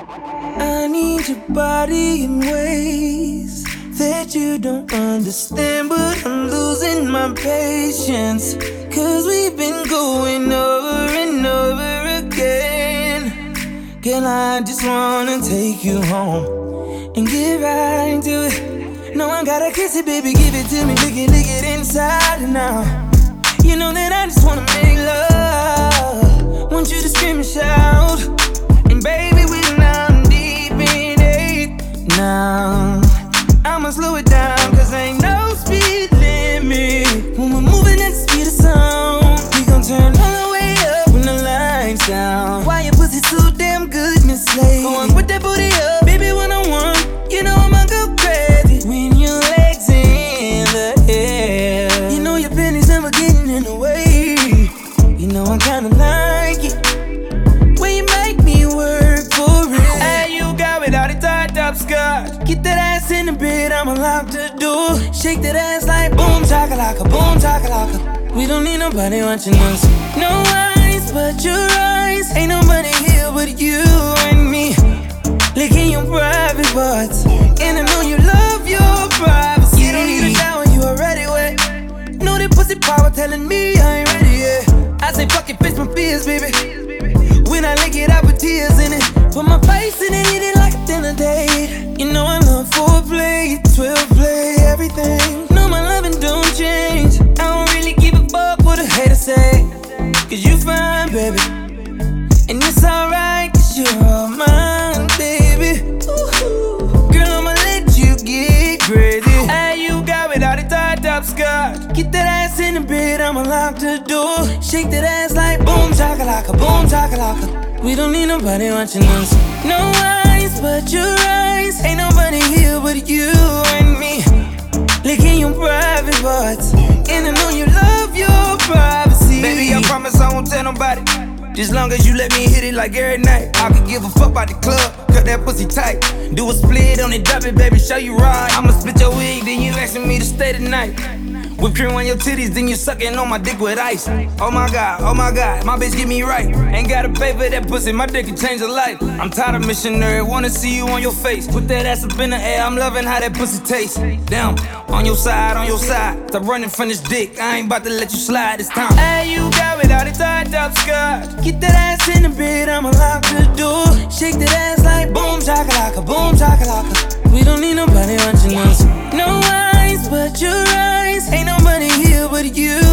I need your body in ways that you don't understand, but I'm losing my patience. Cause we've been going over and over again. Girl, I just wanna take you home and get right to it. No, I gotta kiss it, baby, give it to me, lick it inside and out. You know that I just wanna make love, want you to scream and shout. And baby, we're now deep in it. Now, I'ma slow it down, cause ain't no speed limit. When we're moving at the speed of sound, we gon' turn all the way up when the lights down. Why your pussy so damn good, Miss Lady? Go on, put that booty up, baby, when I want. You know I'ma go crazy when your legs in the air. You know your panties never getting in the way. You know I kinda like it when you make me work for it. Hey, you got without a tied up skirt. Get that ass in the bed, I'ma lock the door. Shake that ass like boom chakalaka, boom chakalaka. We don't need nobody watching us. No eyes but your eyes. Ain't nobody here but you and me. Licking your private parts, and I know you love your privacy. You don't need a shower, you already wet. Know that pussy power telling me I ain't ready yet. I say fuck it, face my fears, baby. When I lick it, I put tears in it. Put my face in it, eat it like a dinner date. You know I love foreplay, 12 play, everything. No, my loving don't change. I don't really give a fuck what a hater say. Cause you fine, baby. And it's alright, cause you're all mine, baby. Ooh. Girl, I'ma let you get crazy. Hey, you got without a tied up skirt. Get that ass in the bed, I'ma lock the door. Shake that ass like boom chakalaka, boom chakalaka. We don't need nobody watching us. No eyes but your eyes. Ain't nobody here but you and me. Licking your private parts, and I know you love your privacy. Baby, I promise I won't tell nobody. Just long as you let me hit it like every night. I could give a fuck about the club, cut that pussy tight. Do a split on it, drop it, baby, show you right. I'ma split your wig, then you asking me to stay tonight. Whip cream on your titties, then you sucking on my dick with ice. Oh my god, my bitch get me right. Ain't gotta pay for that pussy, my dick can change a life. I'm tired of missionary, wanna see you on your face. Put that ass up in the air, I'm loving how that pussy tastes. Damn, on your side. Stop running from this dick, I ain't about to let you slide this time. Hey, you got without a tied up skirt. Get that ass in the bed, I'ma lock the door. Shake that ass like boom chakalaka, boom chakalaka. We don't need nobody watching us. No eyes but your eyes. Ain't nobody here but you